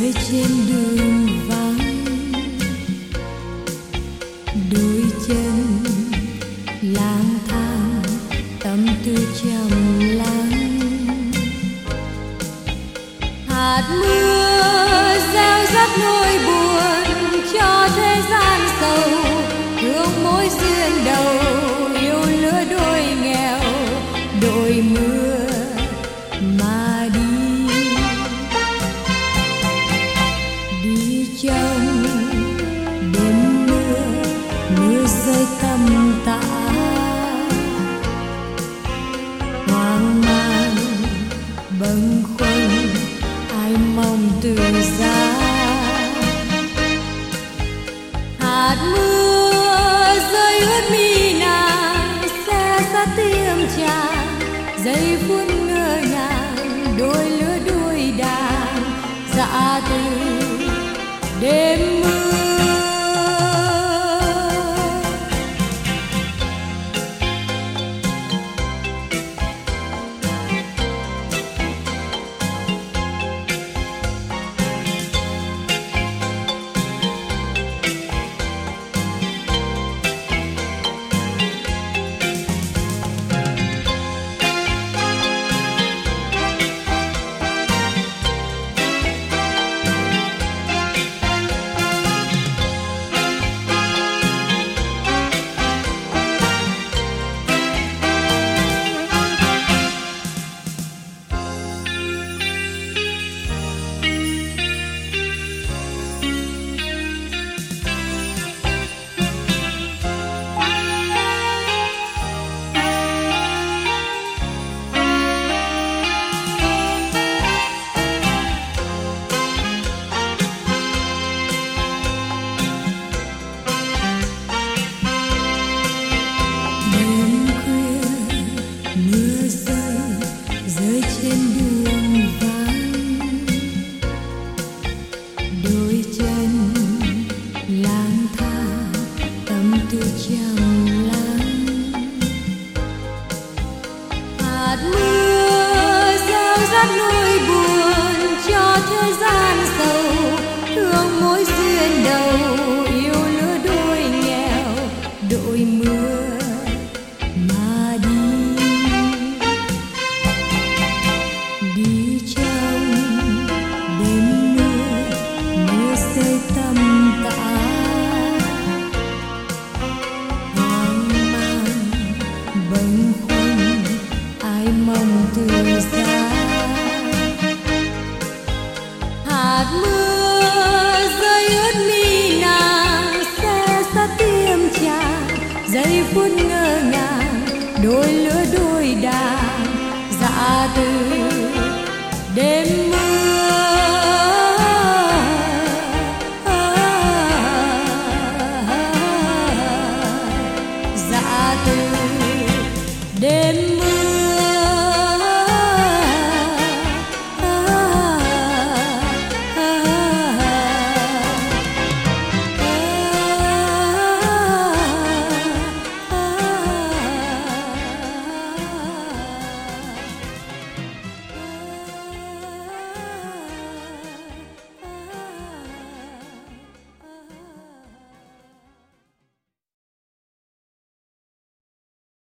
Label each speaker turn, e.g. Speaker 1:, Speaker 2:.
Speaker 1: rơi trên đường vắng, đôi chân lang thang tâm tư trầm lắng. Hạt mưa gieo rắc nỗi buồn cho thế gian sầu, thương mối duyên đầu yêu lứa đôi nghèo, đội mưa mà đi. Đi trong đêm mưa, mưa rơi tầm tã, hoang mang bâng khuâng ai mong từ giá. Hạt mưa rơi ướt mi nàng, xe xa tim chàng, giây phút ngỡ ngàng đôi lứa đôi đàn dạ từ đêm mưa. Rơi trên đường vắng, đôi chân lang thang tâm tư trầm lắng. Hạt mưa gieo rắc nỗi buồn cho thế gian sầu, thương mối duyên đầu yêu lứa đôi nghèo, đội mưa mà đi. Đi trong đêm mưa, mưa rơi tầm tã, hoang mang bâng khuâng ai mong từ xa. Hạt mưa